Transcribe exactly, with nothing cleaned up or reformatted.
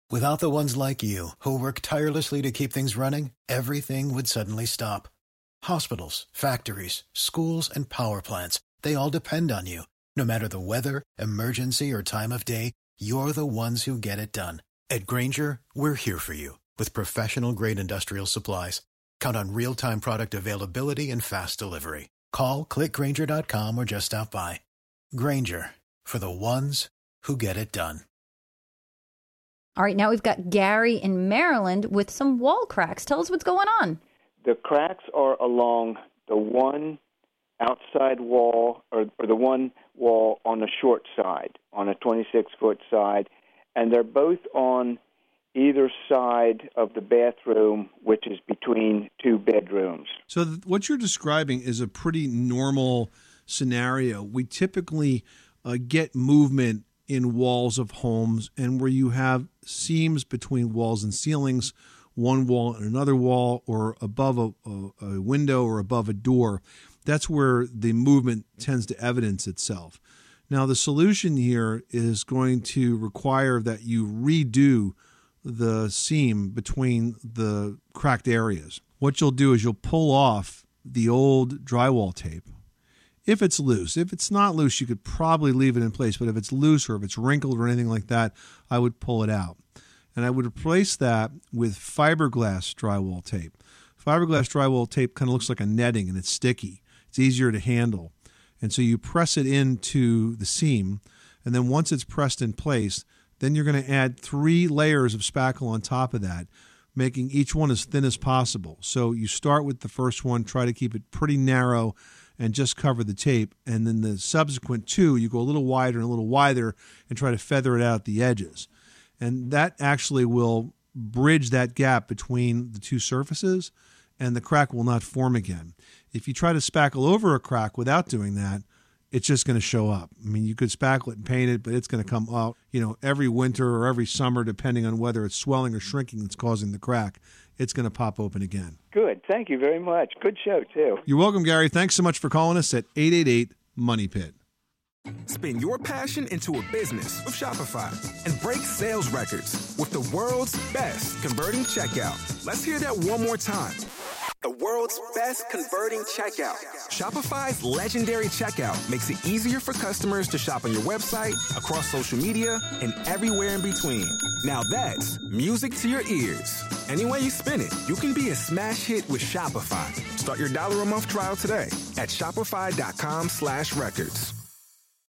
Without the ones like you, who work tirelessly to keep things running, everything would suddenly stop. Hospitals, factories, schools, and power plants, they all depend on you. No matter the weather, emergency, or time of day, you're the ones who get it done. At Grainger, we're here for you with professional-grade industrial supplies. Count on real-time product availability and fast delivery. Call, click Grainger dot com, or just stop by. Grainger, for the ones who get it done. All right, now we've got Gary in Maryland with some wall cracks. Tell us what's going on. The cracks are along the one outside wall, or, or the one wall on the short side, on a twenty-six foot side, and they're both on either side of the bathroom, which is between two bedrooms. So th- what you're describing is a pretty normal scenario. We typically uh, get movement in walls of homes, and where you have seams between walls and ceilings, one wall and another wall, or above a, a, a window or above a door, that's where the movement tends to evidence itself. Now, the solution here is going to require that you redo the seam between the cracked areas. What you'll do is you'll pull off the old drywall tape. If it's loose. If it's not loose, you could probably leave it in place. But if it's loose or if it's wrinkled or anything like that, I would pull it out. And I would replace that with fiberglass drywall tape. Fiberglass drywall tape kind of looks like a netting, and it's sticky. It's easier to handle. And so you press it into the seam, and then once it's pressed in place, then you're going to add three layers of spackle on top of that, making each one as thin as possible. So you start with the first one, try to keep it pretty narrow, and just cover the tape. And then the subsequent two, you go a little wider and a little wider and try to feather it out at the edges. And that actually will bridge that gap between the two surfaces, and the crack will not form again. If you try to spackle over a crack without doing that, it's just going to show up. I mean, you could spackle it and paint it, but it's going to come out, you know, every winter or every summer, depending on whether it's swelling or shrinking that's causing the crack. It's going to pop open again. Good. Thank you very much. Good show, too. You're welcome, Gary. Thanks so much for calling us at eight eight eight, money pit. Spin your passion into a business with Shopify and break sales records with the world's best converting checkout. Let's hear that one more time. The world's best converting checkout. Shopify's legendary checkout makes it easier for customers to shop on your website, across social media, and everywhere in between. Now that's music to your ears. Any way you spin it, you can be a smash hit with Shopify. Start your dollar a month trial today at shopify.com slash records.